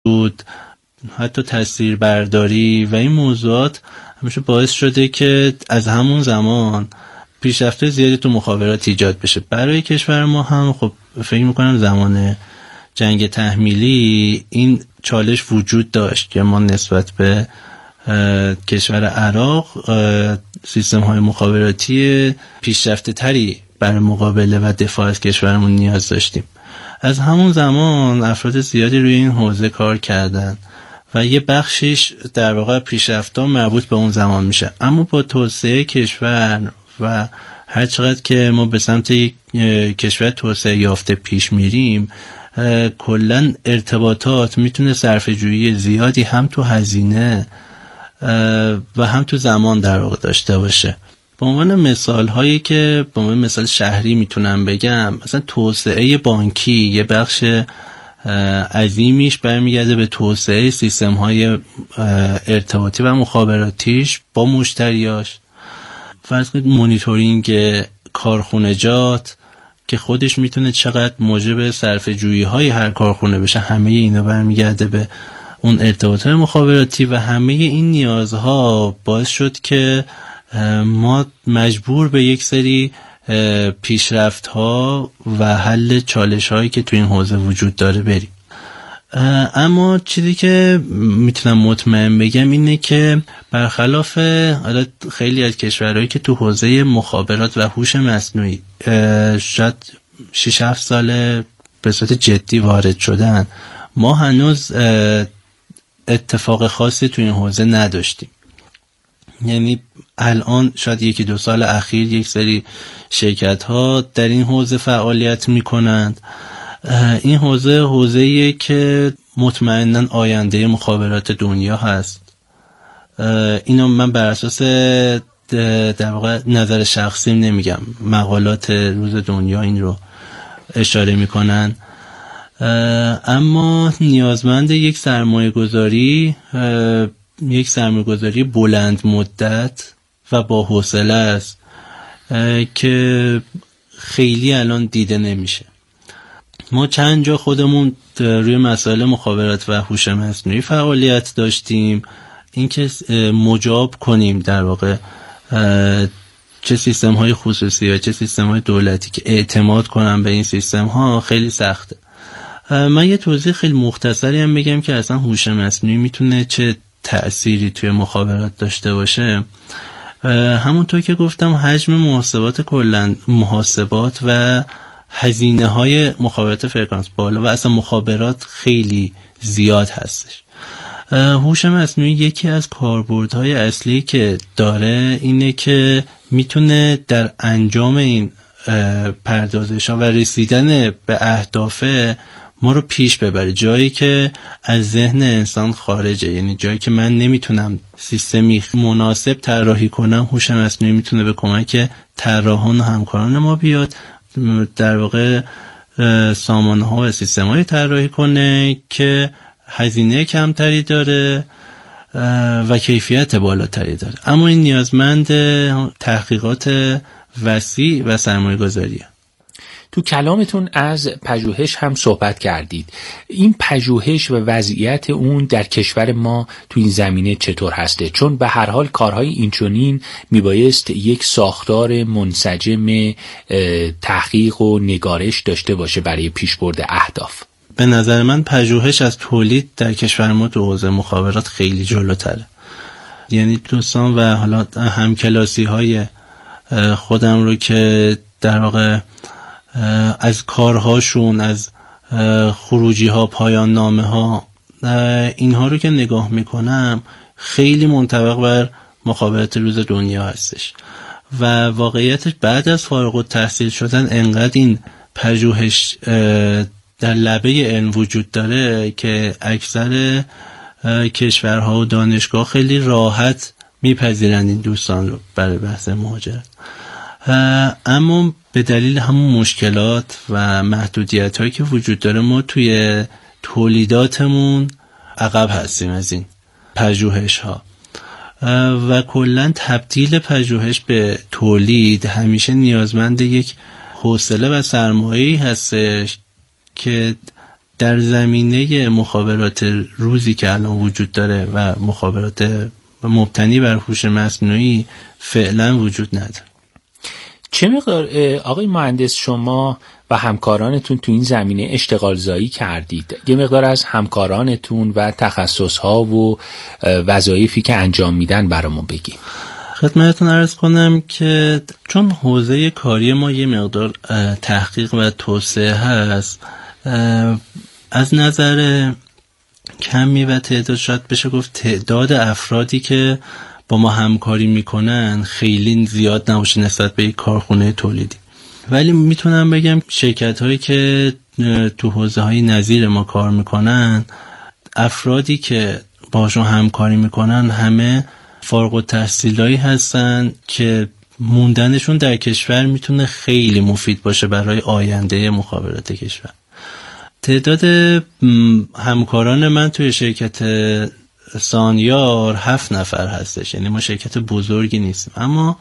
بود، حتی تصویر برداری و این موضوعات همیشه باعث شده که از همون زمان پیشرفت زیادی تو مخابرات ایجاد بشه. برای کشور ما هم خب فکر میکنم زمان جنگ تحمیلی این چالش وجود داشت که ما نسبت به کشور عراق سیستم های مخابراتی پیشرفته تری برای مقابله و دفاع از کشورمون نیاز داشتیم. از همون زمان افراد زیادی روی این حوزه کار کردن و یه بخشش در واقع پیشرفت‌ها مربوط به اون زمان میشه. اما با توسعه کشور و هر چقدر که ما به سمت یک کشور توسعه یافته پیش میریم، کلن ارتباطات میتونه صرفه‌جویی زیادی هم تو هزینه و هم تو زمان در واقع داشته باشه. به عنوان مثال هایی که به عنوان مثال شهری میتونم بگم، مثلا توسعه بانکی یه بخش عظیمیش برمیگرده به توسعه سیستم های ارتباطی و مخابراتیش با مشتریاش. فرض کنید مونیتورینگ کارخونجات که خودش میتونه چقدر موجب صرفه جویی های هر کارخونه بشه، همه اینا برمیگرده به اون ارتباط مخابراتی و همه این نیازها باعث شد که ما مجبور به یک سری پیشرفت ها و حل چالش هایی که تو این حوزه وجود داره بریم. اما چیزی که میتونم مطمئن بگم اینه که برخلاف خیلی از کشورهایی که تو حوزه مخابرات و هوش مصنوعی شاید 6-7 سال به صورت جدی وارد شدن، ما هنوز اتفاق خاصی تو این حوزه نداشتیم. یعنی الان شاید 1-2 سال اخیر یک سری شرکت ها در این حوزه فعالیت میکنند. این حوزه‌ایه که مطمئناً آینده مخابرات دنیا هست. اینو من بر اساس در واقع نظر شخصیم نمیگم، مقالات روز دنیا این رو اشاره میکنن. اما نیازمند یک سرمایه گذاری بلند مدت و با حوصله است که خیلی الان دیده نمیشه. ما چند جا خودمون روی مسائل مخابرات و هوش مصنوعی فعالیت داشتیم، اینکه مجاب کنیم در واقع چه سیستم های خصوصی یا چه سیستم های دولتی که اعتماد کنن به این سیستم ها خیلی سخته. من یه توضیح خیلی مختصری هم بگم که اصلا هوش مصنوعی میتونه چه تأثیری توی مخابرات داشته باشه. همونطور که گفتم حجم محاسبات و هزینه های مخابرات فرکانس بالا و اصلا مخابرات خیلی زیاد هستش. هوش مصنوعی یکی از کاربردهای اصلی که داره اینه که میتونه در انجام این پردازش‌ها و رسیدن به اهداف ما رو پیش ببره، جایی که از ذهن انسان خارجه. یعنی جایی که من نمیتونم سیستمی مناسب طراحی کنم، هوش مصنوعی میتونه به کمک طراحان و همکاران ما بیاد، در واقع سامانه‌ها و سیستم‌های طراحی کنه که هزینه کمتری داره و کیفیت بالاتری داره. اما این نیازمند تحقیقات وسیع و سرمایه‌گذاریه. تو کلامتون از پژوهش هم صحبت کردید. این پژوهش و وضعیت اون در کشور ما تو این زمینه چطور هسته؟ چون به هر حال کارهای اینچنین میبایست یک ساختار منسجم تحقیق و نگارش داشته باشه برای پیشبرد اهداف. به نظر من پژوهش از تولید در کشور ما تو حوزه مخابرات خیلی جلوتره. یعنی دوستان و حالا همکلاسی های خودم رو که در واقع از کارهاشون، از خروجی ها، پایان نامه ها، اینها رو که نگاه میکنم خیلی منطبق بر مخابرات روز دنیا هستش و واقعیتش بعد از فارغ التحصیل شدن انقدر این پژوهش در لبه علم وجود داره که اکثر کشورها و دانشگاه خیلی راحت میپذیرند این دوستان رو برای بحث مهاجرت. اما به دلیل همون مشکلات و محدودیت هایی که وجود داره ما توی تولیداتمون عقب هستیم از این پژوهش ها و کلن تبدیل پژوهش به تولید همیشه نیازمند یک حوصله و سرمایه‌ای هستش که در زمینه مخابرات روزی که الان وجود داره و مخابرات مبتنی بر هوش مصنوعی فعلا وجود نداره. چه مقدار آقای مهندس شما و همکارانتون تو این زمینه اشتغال زایی کردید؟ یه مقدار از همکارانتون و تخصصها و وظایفی که انجام میدن برامون بگیم. خدمتتون عرض کنم که چون حوزه کاری ما یه مقدار تحقیق و توسعه هست، از نظر کمی و تعداد شاید بشه گفت تعداد افرادی که با ما همکاری میکنن خیلی زیاد نباشه نسبت به یک کارخونه تولیدی، ولی میتونم بگم شرکت هایی که تو حوزه های نظیر ما کار میکنن، افرادی که باشون همکاری میکنن همه فارغ التحصیلایی هستن که موندنشون در کشور میتونه خیلی مفید باشه برای آینده مخابرات کشور. تعداد همکاران من توی شرکت سانیار 7 نفر هستش، یعنی ما شرکت بزرگی نیستیم، اما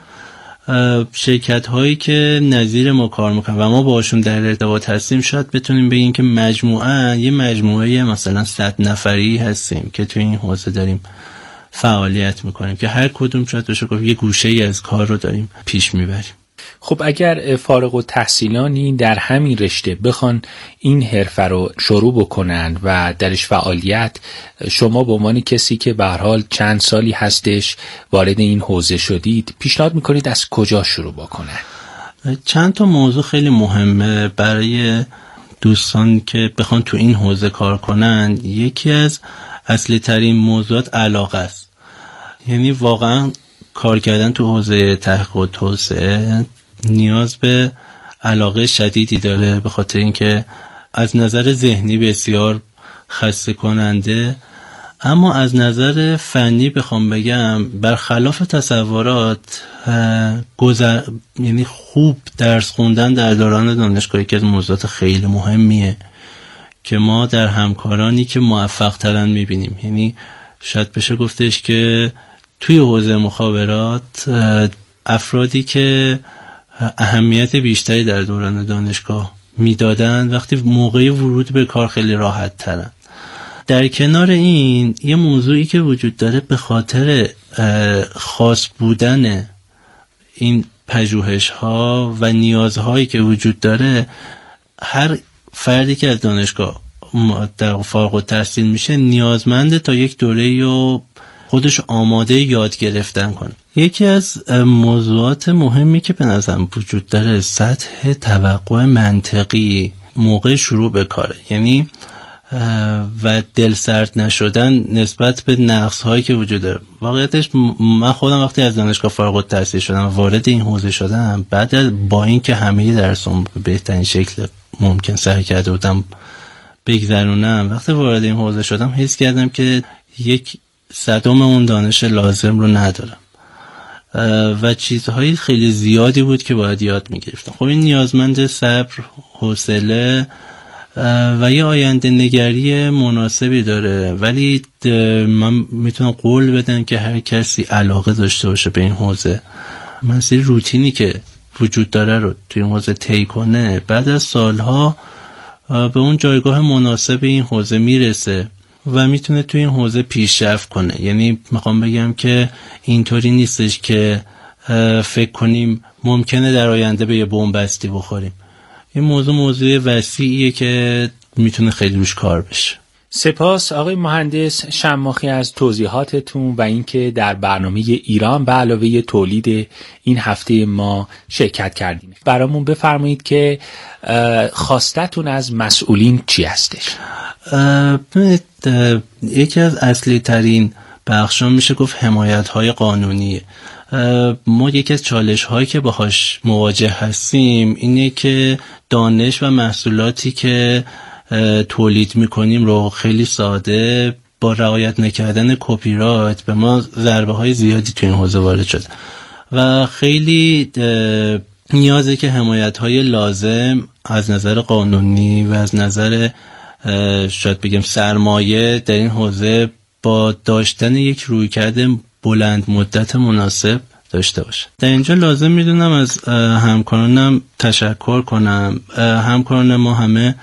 شرکت هایی که نظیر ما کار میکنن و ما باشون در ارتباط هستیم شاید بتونیم بگیم که مجموعاً یه مجموعه مثلا 100 نفری هستیم که توی این حوزه داریم فعالیت میکنیم که هر کدوم شاید بشه گفت یه گوشه ای از کار رو داریم پیش میبریم. خب اگر فارغ التحصیلانی در همین رشته بخوان این حرفه رو شروع بکنن و درش فعالیت، شما به عنوان کسی که به هر حال چند سالی هستش وارد این حوزه شدید، پیشنهاد میکنید از کجا شروع بکنن؟ چند تا موضوع خیلی مهمه برای دوستان که بخوان تو این حوزه کار کنن. یکی از اصلی ترین موضوعات علاقه است، یعنی واقعا کار کردن تو حوزه تحقیق و توسعه نیاز به علاقه شدیدی داره، به خاطر اینکه از نظر ذهنی بسیار خسته کننده، اما از نظر فنی بخوام بگم برخلاف تصورات یعنی خوب درس خوندن در دوران دانشگاهی که از موضوعات خیلی مهمیه که ما در همکارانی که موفق ترن میبینیم. یعنی شاید بشه گفتش که توی حوزه مخابرات افرادی که اهمیت بیشتری در دوران دانشگاه میدادن وقتی موقع ورود به کار خیلی راحت ترن. در کنار این یه موضوعی که وجود داره به خاطر خاص بودن این پژوهش ها و نیازهایی که وجود داره، هر فردی که از دانشگاه در فارغ التحصیل میشه نیازمنده تا یک دوره رو خودش آماده یاد گرفتن کنه. یکی از موضوعات مهمی که به نظرم وجود داره سطح توقع منطقی موقع شروع به کاره، یعنی و دل سرد نشدن نسبت به نقص هایی که وجود داره. واقعیتش من خودم وقتی از دانشگاه فارغ التحصیل شدم و وارد این حوزه شدم، بعد با اینکه همه درسام به بهترین شکل ممکن سعی کرده بودم بگذرونم، وقتی وارد این حوزه شدم حس کردم که یک صدم اون دانش لازم رو ندارم و چیزهای خیلی زیادی بود که باید یاد میگرفتم. خب این نیازمند صبر، حوصله و یه آینده نگری مناسبی داره، ولی من میتونم قول بدم که هر کسی علاقه داشته باشه به این حوزه، مسیر روتینی که وجود داره رو توی این حوزه طی کنه، بعد از سالها به اون جایگاه مناسب این حوزه میرسه و میتونه توی این حوزه پیشرفت کنه. یعنی میخوام بگم که اینطوری نیستش که فکر کنیم ممکنه در آینده به یه بنبستی بخوریم. این موضوع وسیعیه که میتونه خیلی روش کار بشه. سپاس آقای مهندس شماخی از توضیحاتتون و اینکه در برنامه ایران به علاوه تولید این هفته ما شرکت کردین. برامون بفرمایید که خواستتون از مسئولین چی هستش؟ یکی از اصلی ترین بخشا میشه گفت حمایت های قانونیه. ما یکی از چالش هایی که باهاش مواجه هستیم اینه که دانش و محصولاتی که تولید میکنیم رو خیلی ساده با رعایت نکردن کپی رایت به ما ضربه های زیادی تو این حوزه وارد شده و خیلی نیازه که حمایت های لازم از نظر قانونی و از نظر شاید بگم سرمایه در این حوزه با داشتن یک رویکرد بلند مدت مناسب داشته باشه. در اینجا لازم میدونم از همکارانم تشکر کنم. همکاران ما همه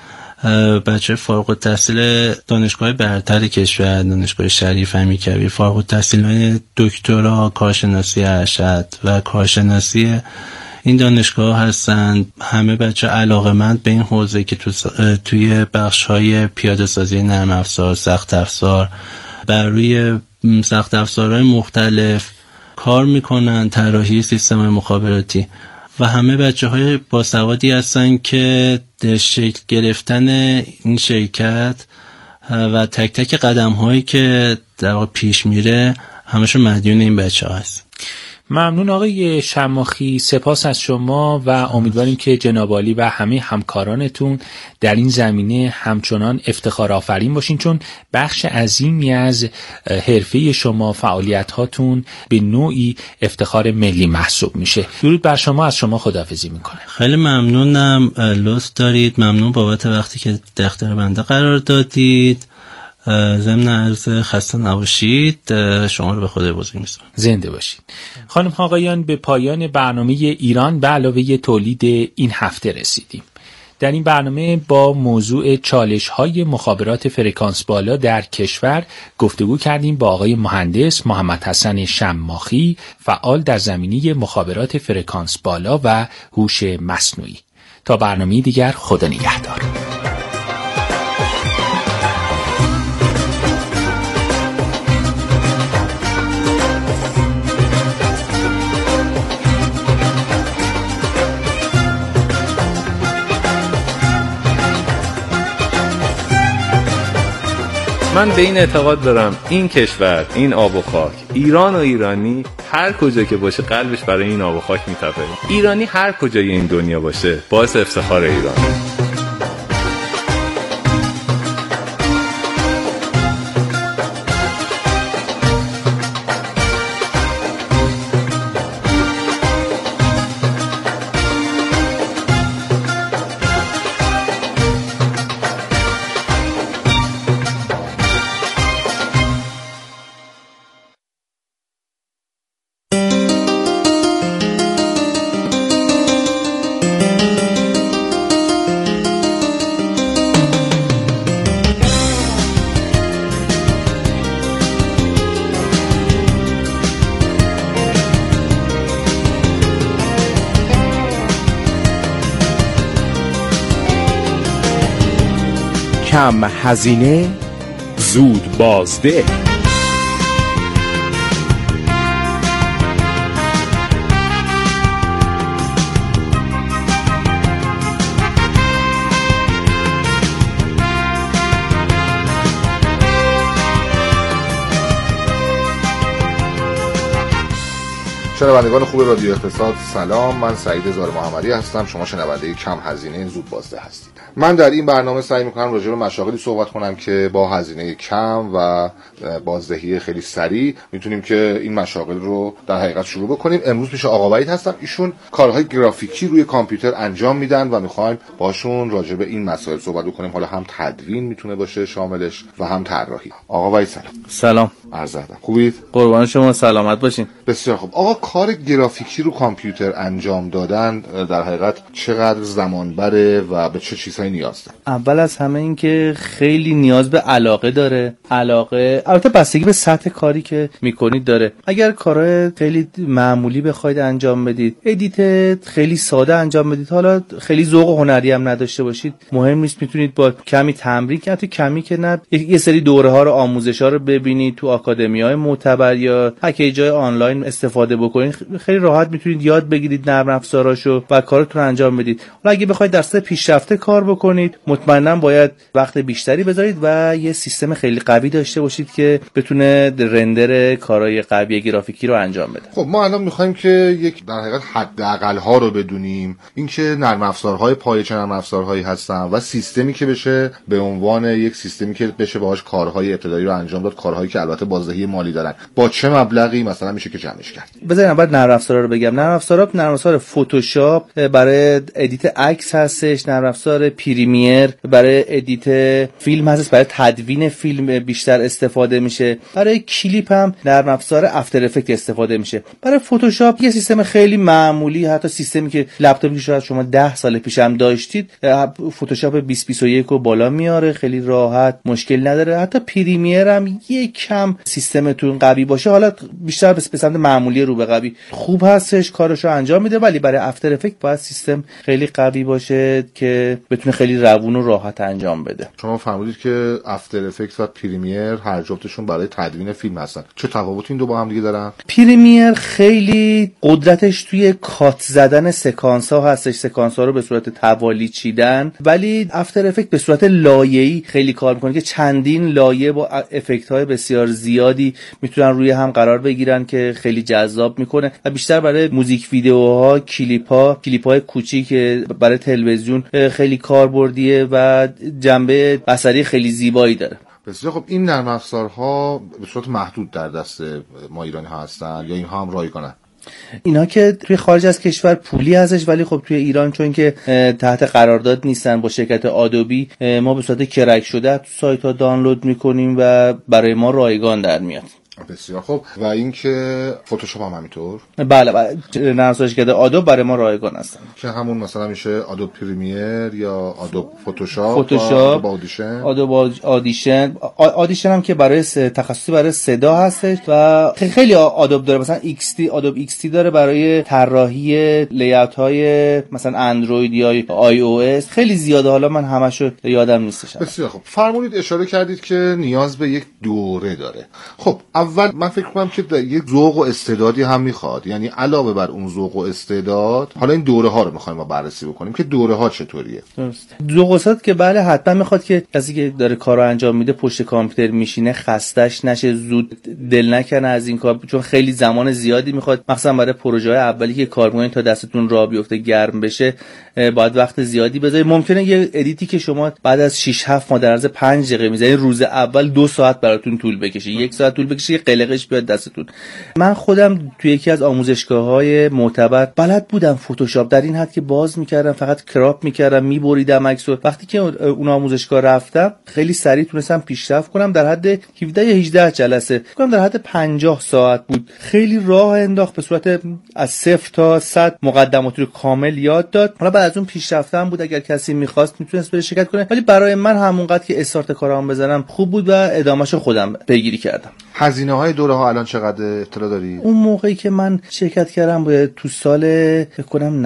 بچه فارغ التحصیل دانشگاه برتر کشور، دانشگاه شریف امیرکبیر، فارغ التحصیلان دکترا کارشناسی ارشد و کارشناسی این دانشگاه هستن. همه بچه علاقه‌مند به این حوزه که توی بخش‌های پیاده‌سازی نرم افزار، سخت افزار، بر روی سخت افزارهای مختلف کار میکنن، طراحی سیستم مخابراتی و همه بچه‌های باسوادی هستن که در شکل گرفتن این شرکت و تک تک قدم‌هایی که در واقع پیش میره همشون مدیون این بچه‌ها هست. ممنون آقای شماخی، سپاس از شما و امیدواریم که جناب عالی و همه همکارانتون در این زمینه همچنان افتخار آفرین باشین، چون بخش عظیمی از حرفه شما، فعالیت هاتون به نوعی افتخار ملی محسوب میشه. درود بر شما، از شما خداحافظی میکنم. خیلی ممنونم، لطف دارید. ممنون بابت وقتی که در اختیار بنده قرار دادید. ضمن عرض خسته نباشید، شما رو به خدا بزرگ می‌سپارم. زنده باشید. خانم آقایان، به پایان برنامه ایران به علاوه تولید این هفته رسیدیم. در این برنامه با موضوع چالش‌های مخابرات فرکانس بالا در کشور گفتگو کردیم با آقای مهندس محمد حسن شماخی، فعال در زمینه مخابرات فرکانس بالا و هوش مصنوعی. تا برنامه دیگر، خدا نگهدار. من به این اعتقاد دارم این کشور، این آب و خاک، ایران و ایرانی هر کجا که باشه قلبش برای این آب و خاک میتپه. ایرانی هر کجای این دنیا باشه باعث افتخار ایران. کم هزینه، زود بازده. شنوندگان خوب رادیو اقتصاد، سلام. من سعید زار محمدی هستم. شما شنونده کم هزینه زود بازده هستید. من در این برنامه سعی میکنم راجع به مشاغلی صحبت کنم که با هزینه کم و بازدهی خیلی سریع میتونیم که این مشاغل رو در حقیقت شروع بکنیم. امروز پیش آقا وحید هستم. ایشون کارهای گرافیکی روی کامپیوتر انجام میدن و میخوایم باشون راجع به این مسائل صحبت بکنیم. حالا هم تدوین میتونه باشه شاملش و هم طراحی. آقا وحید سلام. سلام. عرض ادب. خوبید؟ قربان شما، سلامت باشین. بسیار خوب. آقا، کار گرافیکی رو کامپیوتر انجام دادن در حقیقت چقدر زمان بره و به چه چیزهایی نیاز داره؟ اول از همه این که خیلی نیاز به علاقه داره. البته بستگی به سطح کاری که میکنید داره. اگر کارهای خیلی معمولی بخواید انجام بدید، ادیت خیلی ساده انجام بدید، حالا خیلی ذوق هنری هم نداشته باشید، مهم نیست، میتونید با کمی تمرین، حتی کمی که نه، یه سری دوره ها رو، آموزش ها رو ببینید تو آکادمی‌های معتبر یا پکیج‌های آنلاین استفاده بکنید. خیلی راحت میتونید یاد بگیرید نرم افزاراشو و کارتون رو انجام بدید. حالا اگه بخواید در سطح پیشرفته کار بکنید، مطمئنا باید وقت بیشتری بذارید و یه سیستم خیلی قوی داشته باشید که بتونه رندر کارهای قوی گرافیکی رو انجام بده. خب ما الان می‌خوایم که یک در حقیقت حداقل ها رو بدونیم، اینکه نرم افزارهای پایه چه نرم افزارهایی هستن و سیستمی که بشه به عنوان یک سیستمی که بشه باهاش کارهای ابتدایی رو انجام داد، کارهایی که البته بازدهی مالی دارن، با چه مبلغی مثلا میشه که جمعش کرد؟ بذارید اول نرم افزارا رو بگم. نرم افزار فتوشاپ برای ادیت عکس هستش، نرم افزار پریمیر برای ادیت فیلم هستش، برای تدوین فیلم بیشتر استفاده میشه، برای کلیپ هم نرم افزار افتر افکت استفاده میشه. برای فتوشاپ یه سیستم خیلی معمولی، حتی سیستمی که لپتاپی که شاید شما 10 سال پیش هم داشتید، فتوشاپ 2021 رو بالا میاره، خیلی راحت، مشکل نداره. حتی پریمیر هم یکم سیستمتون قوی باشه، حالا بیشتر به سمت معمولی رو به قوی خوب هستش، کارشو انجام میده. ولی برای افتر افکت باید سیستم خیلی قوی باشه که بتونه خیلی روون و راحت انجام بده. شما فهمیدید که افتر افکت و پریمیر هر جفتشون برای تدوین فیلم هستن، چه تفاوتی این دو با هم دیگه دارن؟ پریمیر خیلی قدرتش توی کات زدن سکانس ها هستش، سکانس ها رو به صورت توالی چیدن، ولی افتر افکت به صورت لایه‌ای خیلی کار میکنه که چندین لایه با افکت های بسیار زیادی میتونن روی هم قرار بگیرن که خیلی جذاب میکنه و بیشتر برای موزیک ویدیوها، کلیپ های کوچیک برای تلویزیون خیلی کاربردیه و جنبه بصری خیلی زیبایی داره. بسیار خب، این نرم افزارها به صورت محدود در دست ما ایرانی ها هستن یا اینها هم رایگانن؟ اینا که توی خارج از کشور پولی هستش، ولی خب توی ایران چون که تحت قرارداد نیستن با شرکت آدوبی، ما به صورت کرک شده تو سایت ها دانلود میکنیم و برای ما رایگان در میاد. بسیار خوب. و اینکه فتوشاپ هم همینطور؟ بله نرم افزارش کرده آدوب برای ما رایگان هستن که همون مثلا میشه آدوب پریمیر یا آدوب فتوشاپ، آدوب آدیشن هم که برای تخصصی برای صدا هستش و خیلی آدوب داره، مثلا آدوب XD داره برای طراحی لی‌اوت های مثلا اندروید یا آی او اس، خیلی زیاده، حالا من همشو یادم نیستش. بسیار خوب. فرمودید اشاره کردید که نیاز به یک دوره داره. خب اول من فکر کنم که یک ذوق و استعدادی هم میخواد، یعنی علاوه بر اون ذوق و استعداد، حالا این دوره ها رو میخوایم ما بررسی بکنیم که دوره ها چطوریه. درست. ذوق و استعداد که بله حتما میخواد که کسی که داره کارو انجام میده پشت کامپیوتر میشینه خستش نشه، زود دل نکنه از این کار، چون خیلی زمان زیادی میخواد، مثلا برای پروژه های اولی که کار میکنین تا دستتون راه بیفته گرم بشه باید وقت زیادی بذارید. ممکنه یه ادیتی که شما بعد از 6-7 ماه در عرض 5 دقیقه میذارید، روز اول 2 ساعت براتون طول بکشه، 1 ساعت طول بکشه، قلقش بیاد دستتون. من خودم توی یکی از آموزشگاه‌های معتبر بلد بودم فتوشاپ، در این حد که باز می‌کردم، فقط کراپ می‌کردم، می‌بریدم عکسو. وقتی که اون آموزشگاه رفتم خیلی سریع تونستم پیشرفت کنم، در حد 17 یا 18 جلسه کنم، در حد 50 ساعت بود. خیلی راه انداخت، به صورت از 0 تا 100 مقدمات رو کامل یاد داد. حالا بعد از اون پیشرفتم بود، اگر کسی می‌خواست میتونست بره شرکت کنه، ولی برای من همونقدر که استارت کارام بزنم خوب بود و ادامه‌شو خودم پیگیری کردم. هزینه‌های دوره ها الان چقدر اطلاع داری؟ اون موقعی که من شرکت کردم بود تو سال فکر کنم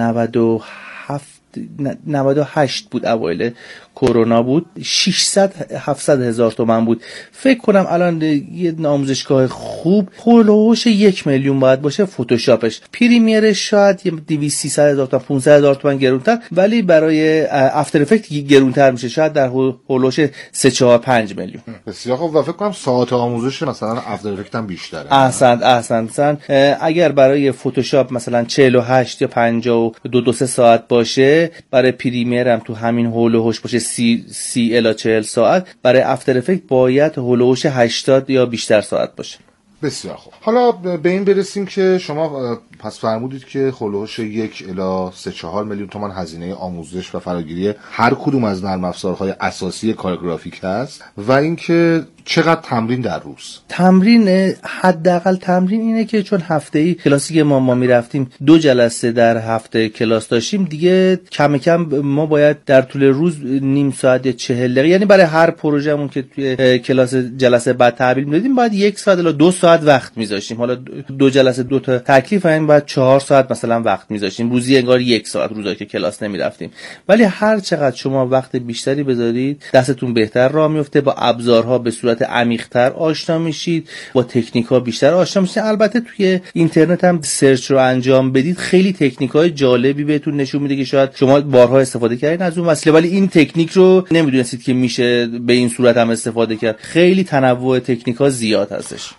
98 بود، اوایل کرونا بود، 600-700 هزار تومان بود. فکر کنم الان یه آموزشگاه خوب هولوش 1 میلیون باید باشه فتوشاپش. پریمیرش شاید 200-300 هزار تا 500 هزار تومان گرونتر، ولی برای افتر افکت گرونتر میشه، شاید در هولوش 3-4-5 میلیون. بسیار خوب. و فکر کنم ساعت آموزش مثلا افتر افکت هم بیشتره. احسن. اگر برای فتوشاپ مثلا 48 یا 52-3 ساعت باشه، برای پریمیر هم تو همین هولوش باشه 30 الی 40 ساعت، برای افتر افکت باید هولوش 80 یا بیشتر ساعت باشه. بسیار خوب. حالا به این برسیم که شما پس فرمودید که هولوش 1 الی 3-4 میلیون تومان هزینه آموزش و فراگیری هر کدوم از نرم افزارهای اساسی کار گرافیک هست و اینکه چقدر تمرین در روز؟ تمرین حداقل تمرین اینه که چون هفته‌ای کلاسی که ما میرفتیم 2 جلسه در هفته کلاس داشتیم، دیگه کم کم ما باید در طول روز نیم ساعت یا 40 دقیقه، یعنی برای هر پروژه‌مون که توی کلاس جلسه بعد تحویل میدادیم باید 1 ساعت الی 2 ساعت وقت میذاشتیم. حالا 2 جلسه 2 تا تکلیف، یعنی بعد 4 ساعت مثلا وقت میذاشتیم روزی، انگار 1 ساعت روزایی که کلاس نمیرفتیم. ولی هر چقدر شما وقت بیشتری بذارید دستتون بهتر راه میفته، با ابزارها به صورت عمیق‌تر آشنا میشید، با تکنیک‌ها بیشتر آشنا میشید. البته توی اینترنت هم سرچ رو انجام بدید، خیلی تکنیک‌های جالبی بهتون نشون میده که شاید شما بارها استفاده کردین از اون وسیله، ولی این تکنیک رو نمیدونستید که میشه به این صورت هم استفاده کرد. خیلی تنوع تکنیک‌ها زیاد هستش. حالا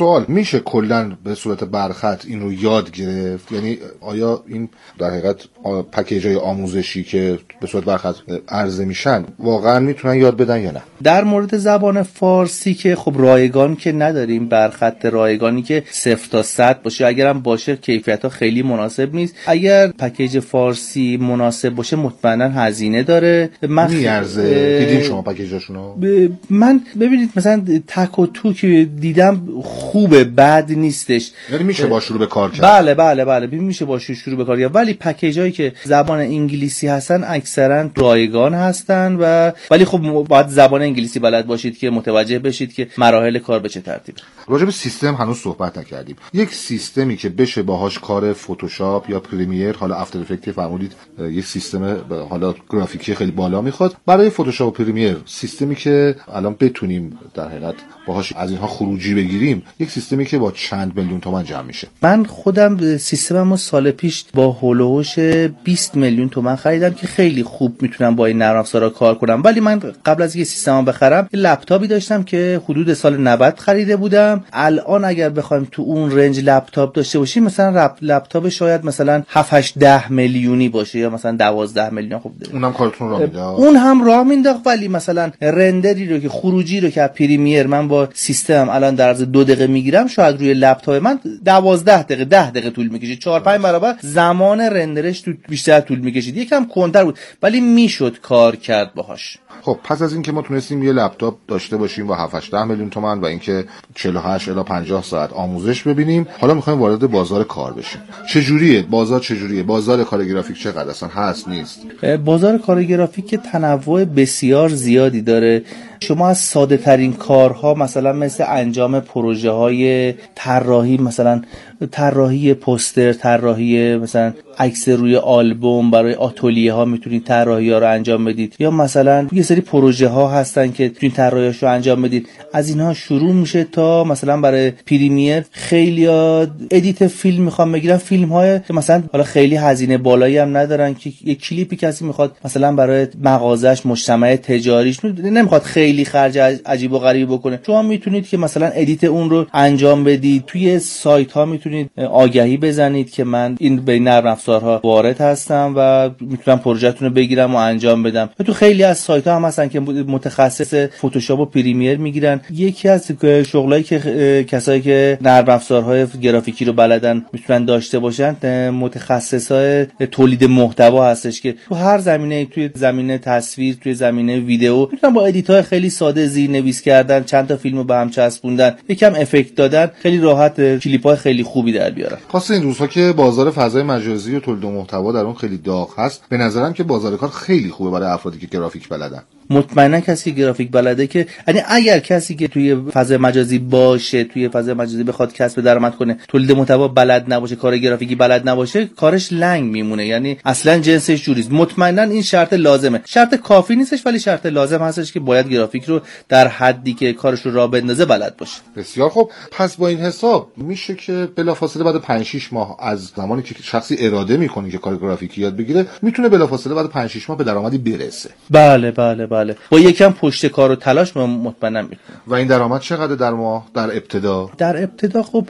سوال، میشه کلا به صورت برخط این رو یاد گرفت؟ یعنی آیا این در حقیقت پکیج‌های آموزشی که به صورت برخط عرضه میشن واقعا میتونن یاد بدن یا نه؟ در مورد زبان فارسی که خب رایگان که نداریم، برخط رایگانی که 0 تا 100 باشه، اگرم باشه کیفیت‌ها خیلی مناسب نیست. اگر پکیج فارسی مناسب باشه مطمئنا هزینه داره. میارزه؟ دیدین شما پکیجاشونو؟ من ببینید مثلا تک و تو که دیدم خوبه، بد نیستش. یعنی میشه با شروع به کار کرد؟ بله میشه با شروع به کار کرد، ولی پکیجایی که زبان انگلیسی هستن اکثرا رایگان هستن ولی خب باید زبان انگلیسی بلد باشید که متوجه بشید که مراحل کار به چه ترتیبه. راجع به سیستم هنوز صحبت نکردیم. یک سیستمی که بشه باهاش کار فتوشاپ یا پریمیر، حالا افتر افکت فرمودید یک سیستم حالا گرافیکی خیلی بالا میخواد، برای فتوشاپ و پریمیر سیستمی که الان بتونیم در حقیقت باهاش از اینها خروجی بگیریم، یک سیستمی که با چند میلیون تومان جمع میشه. من خودم سیستممو سال پیش با هولوش 20 میلیون تومان خریدم که خیلی خوب میتونم با این نرم افزارا کار کنم. ولی من قبل از اینکه سیستمو بخرم یه لپتاپی داشتم که حدود سال 90 خریده بودم. الان اگر بخوایم تو اون رنج لپتاپ داشته باشیم، مثلا لپتاپ شاید مثلا 7-10 میلیونی باشه یا مثلا 12 میلیون. خب اونم کارتون راه میده، اون هم راه مینداخت، ولی مثلا رندری رو که خروجی رو که پریمیر من با سیستم الان در عرض 2 دقیقه میگیرم، شاید روی لپتاپ من 12 دقیقه 10 دقیقه طول میکشه. 4-5 برابر زمان رندرش بیشتر طول میکشید. یکم کنتر بود ولی میشد کار کرد باهاش. خب پس از اینکه ما تونستیم یه لپتاپ داشته باشیم با 7-8 میلیون تومان و اینکه 48 الی 50 ساعت آموزش ببینیم، حالا میخوایم وارد بازار کار بشیم. چجوریه بازار؟ بازار کار گرافیک چقدر اصلا هست نیست؟ بازار کار گرافیک که تنوع بسیار زیادی داره. شما از ساده ترین کارها مثلا مثل انجام پروژه های طراحی، مثلا طراحی پوستر، طراحی مثلا عکس روی آلبوم، برای آتلیه ها میتونید طراحی ها رو انجام بدید، یا مثلا یه سری پروژه ها هستن که میتونید طراحیاشو انجام بدید. از اینها شروع میشه تا مثلا برای پریمیر خیلی ادیت فیلم میخوام بگیرن، فیلم های که مثلا حالا خیلی هزینه بالایی هم ندارن، که یه کلیپی کسی میخواد مثلا برای مغازش، مجتمع تجاریش نمیخواد خیلی خرج عجیب و غریب بکنه، شما میتونید که مثلا ادیت اون رو انجام بدید. توی سایت ها میتونید آگهی بزنید که من این به نرم افزارها وارد هستم و میتونم پروژه‌تون رو بگیرم و انجام بدم. تو خیلی از سایت ها هم هستن که متخصص فتوشاپ و پریمیر میگیرن. یکی از شغلایی که کسایی که نرم افزارهای گرافیکی رو بلدن میتونن داشته باشن، متخصصای تولید محتوا هستش که تو هر زمینه، توی زمینه تصویر، توی زمینه ویدیو میتونن با ادیت‌های خیلی ساده زیرنویس کردن، چند تا فیلمو به هم چسبوندن، یکم افکت دادن، خیلی راحت کلیپ‌های خیلی خوبی در بیارن. خاصه این روزها که بازار فضای مجازی و تولید محتوا در اون خیلی داغ هست، به نظرم که بازار کار خیلی خوبه برای افرادی که گرافیک بلدن. مطمئنا کسی گرافیک بلده که یعنی اگر کسی که توی فضای مجازی باشه، توی فضای مجازی بخواد کسب درآمد کنه، تولید محتوا بلد نباشه، کار گرافیکی بلد نباشه، کارش لنگ میمونه، یعنی اصلا جنسش جوریست. مطمئنا این شرط لازمه، شرط کافی نیستش ولی شرط لازم هستش که باید گرافیک رو در حدی که کارش رو راه بندازه بلد باشه. بسیار خوب. پس با این حساب میشه که بلافاصله بعد 5-6 ماه از زمانی که شخصی اراده میکنه که کار گرافیکی یاد بگیره، میتونه بلافاصله بعد 5-6 ماه به درآمدی برسه. بله با یکم پشت کار و تلاش مطمئنا میتونه. و این درآمد چقدر در ماه در ابتدا؟ در ابتدا خب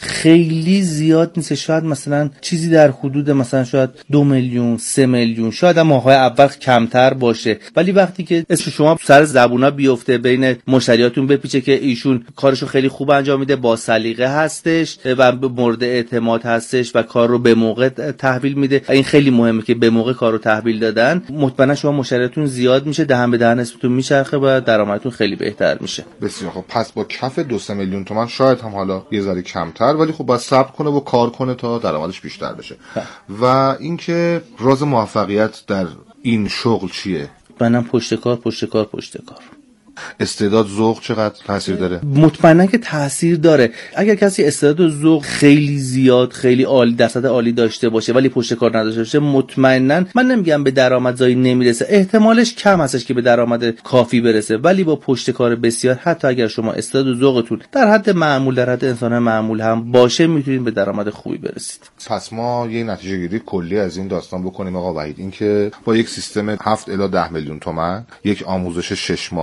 خیلی زیاد نیست، شاید مثلا چیزی در حدود مثلا شاید 2 میلیون 3 میلیون، شاید هم ماه‌های اول کمتر باشه، ولی وقتی که اسم شما سر زبونا بیفته، بین مشتریاتون بپیچه که ایشون کارشو خیلی خوب انجام میده، با سلیقه هستش و مورد اعتماد هستش و کار رو به موقع تحویل میده، این خیلی مهمه که به موقع کار رو تحویل دادن، مطمئنا شما مشتریاتون زیاد میشه، دهن به دهن اسمتون میچرخه و درآمدتون خیلی بهتر میشه. بسیار خب. پس با کف 2-3 میلیون تومان شاید هم حالا یه ذره کمتر، ولی خب باید صبر کنه و کار کنه تا درآمدش بیشتر بشه. و اینکه راز موفقیت در این شغل چیه؟ منم پشت کار. استعداد، ذوق چقدر تاثیر داره؟ مطمئنا که تاثیر داره. اگر کسی استعداد و ذوق خیلی زیاد، خیلی عالی، درصد عالی داشته باشه ولی پشت کار نداشته باشه، مطمئنا من نمیگم به درآمدزایی نمیرسه، احتمالش کم هستش که به درآمد کافی برسه، ولی با پشت کار بسیار، حتی اگر شما استعداد و ذوقتون در حد معمول، در حد انسان معمول هم باشه، میتونید به درآمد خوبی برسید. پس ما یه نتیجه گیری کلی از این داستان بکنیم آقا وحید، این که با یک سیستم 7 الی 10 میلیون تومان، یک آموزش 6 ماهه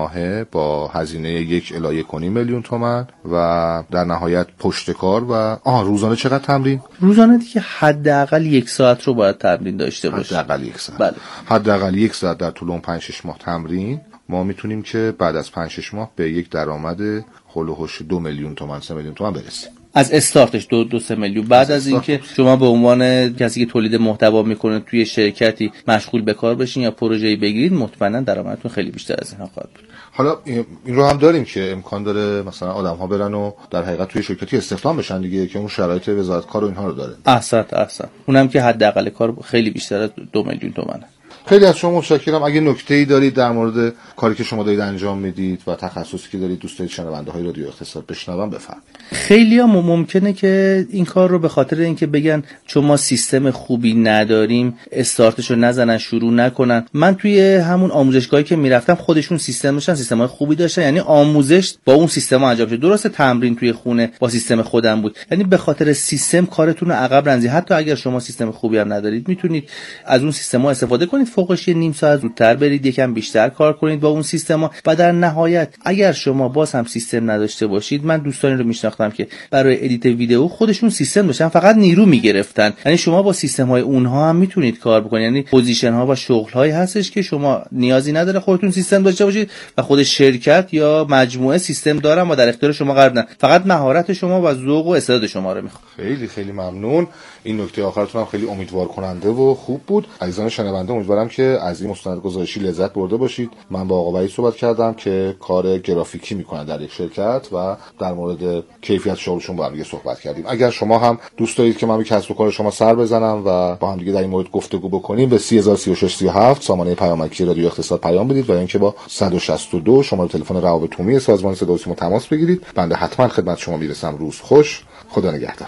ماهانه با هزینه 1 الی 1.5 میلیون تومان و در نهایت پشتکار و روزانه چقدر تمرین؟ روزانه دیگه حداقل 1 ساعت رو باید تمرین داشته باشه. حداقل 1 ساعت. بله. حداقل 1 ساعت در طول اون 5-6 ماه تمرین ما میتونیم که بعد از 5-6 ماه به یک درآمد هول و هوش 2 میلیون تومان 3 میلیون تومان برسیم. از استارتش 2-3 میلیون. بعد از اینکه شما به عنوان کسی که تولید محتوا میکنه توی شرکتی مشغول به کار بشین یا پروژه‌ای بگیرید، مطمئنا درآمدتون خیلی بیشتر از اینها خواهد بود. حالا این رو هم داریم که امکان داره مثلا آدم‌ها برن و در حقیقت توی شرکتی استخدام بشن دیگه، که اون شرایط وزارت کار و اینها رو داره. احسن. اونم که حداقل کار خیلی بیشتر از 2 میلیون تومانه. خیلی از شما متشکرم. اگه نکته‌ای دارید در مورد کاری که شما دارید انجام میدید و تخصصی که دارید دوست دارید شنونده‌های رادیو اقتصاد بشنون بفرمایید. خیلی‌ها ممکنه که این کار رو به خاطر اینکه بگن چون ما سیستم خوبی نداریم استارتشو نزنن، شروع نکنن. من توی همون آموزشگاهی که میرفتم خودشون سیستم داشتن، سیستم‌های خوبی داشتن، یعنی آموزش با اون سیستم انجام شد. درسته تمرین توی خونه با سیستم خودم بود، یعنی به خاطر سیستم کارتون رو عقب رنزی. حتی اگر شما سیستم خوبی هم ندارید میتونید از اون سیستم‌ها استفاده کنید، فوقش یه نیم ساعت زودتر برید، یکم بیشتر کار کنید با اون سیستم‌ها. و در نهایت اگر شما باز هم سیستم نداشته باشید، من دوستانی رو میشناختم که برای ادیت ویدیو خودشون سیستم داشتن، فقط نیرو میگرفتن. یعنی شما با سیستم‌های اونها هم میتونید کار بکنید. یعنی پوزیشن‌ها و شغل‌هایی هستش که شما نیازی نداره خودتون سیستم داشته باشید و خود شرکت یا مجموعه سیستم دارن و در اختیار شما قرار بدن. فقط مهارت شما و ذوق و استعداد شما رو میخواد. خیلی خیلی ممنون. این نکته آخرتون هم خیلی امیدوار کننده و خوب بود. عزیزان شنونده، امیدوارم که از این مستندگزارشی لذت برده باشید. من با آقا وحید صحبت کردم که کار گرافیکی میکنن در یک شرکت و در مورد کیفیت شغلشون با هم دیگه صحبت کردیم. اگر شما هم دوست دارید که من به کسب و کار شما سر بزنم و با هم دیگه در این مورد گفتگو بکنیم، به 3003637 سامانه پیامکی رادیو اقتصاد پیام بدید و اینکه با 162 شماره تلفن روابط عمومی سازمان صدا و سیما تماس بگیرید. بنده حتما خدمت شما میرسم. روز خوش. خدا نگهدار.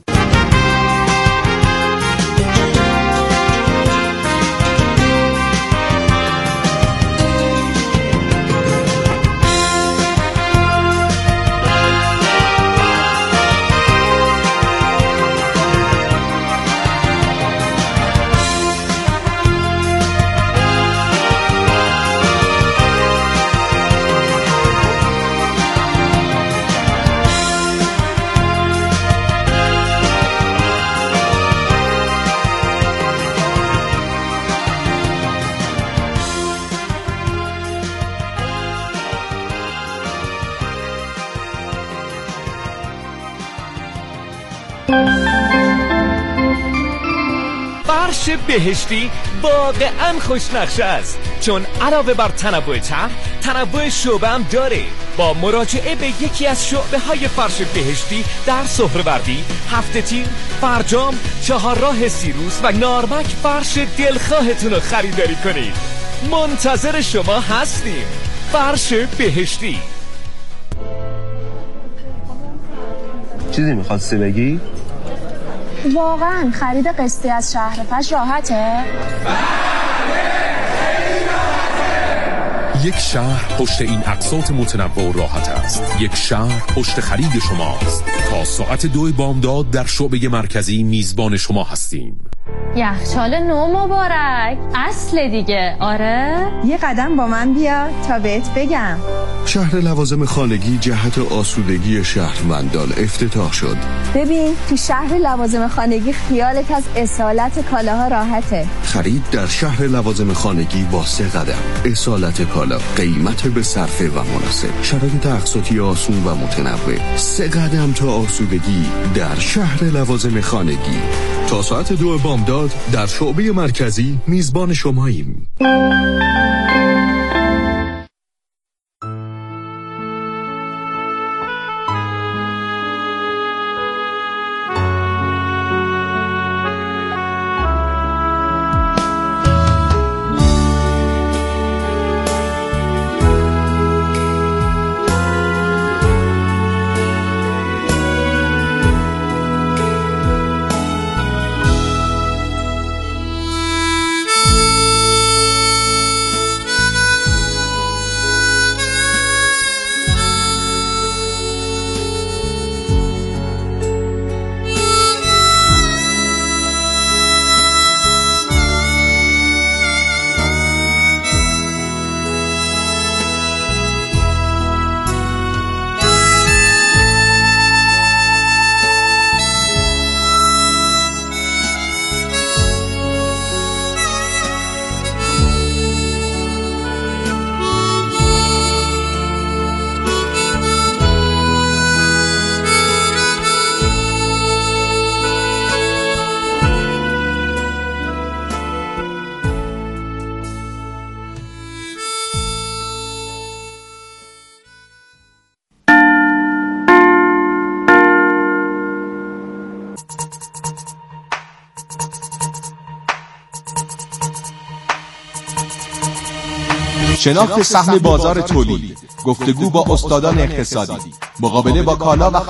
فرش بهشتی واقعا خوشنقشه است، چون علاوه بر تنوع طرح، تنوع شعبه هم داره. با مراجعه به یکی از شعبه های فرش بهشتی در سهروردی، هفته تیر، فرجام، چهارراه سیروس و نارمک فرش دلخواهتون رو خریداری کنید. منتظر شما هستیم. فرش بهشتی. چیزی میخواستی بگی؟ واقعا خرید قسطی از شهرفش راحته؟ یک شهر پشت این اقساط متنوع و راحت است. یک شهر پشت خرید شماست. تا ساعت 2 بامداد در شعبه مرکزی میزبان شما هستیم. یخچال نو مبارک. اصل دیگه. آره؟ یه قدم با من بیا تا بهت بگم. شهر لوازم خانگی جهت آسودگی شهروندان افتتاح شد. ببین تو شهر لوازم خانگی خیالت از اصالت کالاها راحته. خرید در شهر لوازم خانگی با 3 قدم. اصالت کالا، قیمت به صرفه و مناسب، شرایط اقساطی آسون و متنوع. 3 قدم تا آسودگی در شهر لوازم خانگی. تا ساعت 2 بامداد در شعبه مرکزی میزبان شماییم. شناخت سهم بازار تولید، گفتگو با استادان اقتصادی، مقابله با کالا و